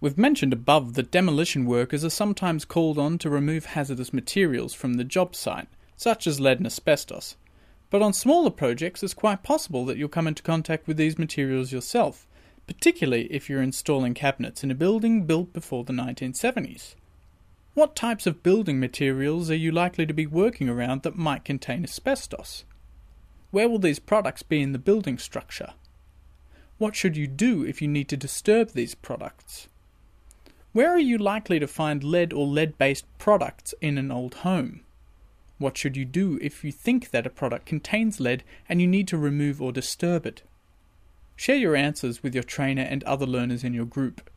We've mentioned above that demolition workers are sometimes called on to remove hazardous materials from the job site, such as lead and asbestos. But on smaller projects, it's quite possible that you'll come into contact with these materials yourself, particularly if you're installing cabinets in a building built before the 1970s. What types of building materials are you likely to be working around that might contain asbestos? Where will these products be in the building structure? What should you do if you need to disturb these products? Where are you likely to find lead or lead-based products in an old home? What should you do if you think that a product contains lead and you need to remove or disturb it? Share your answers with your trainer and other learners in your group.